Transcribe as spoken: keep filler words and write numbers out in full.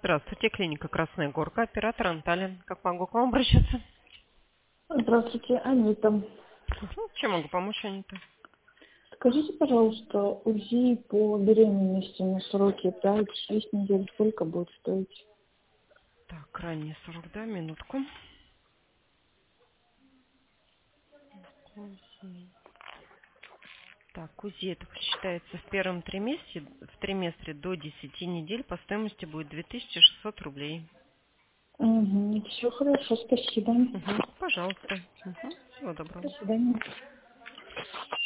Здравствуйте, клиника Красная Горка, оператор Анталия. Как могу к вам обращаться? Здравствуйте, Анита. Мгм. Чем могу помочь, Анита? Скажите, пожалуйста, УЗИ по беременности на сроке пять-шесть недель сколько будет стоить? Так, ранее сорок, да, минутку. УЗИ. Так, УЗИ это считается в первом триместре, в триместре до десяти недель по стоимости будет две тысячи шестьсот рублей. Угу, все хорошо, спасибо. Мгм. Пожалуйста. Мгм. Всего До доброго. свидания.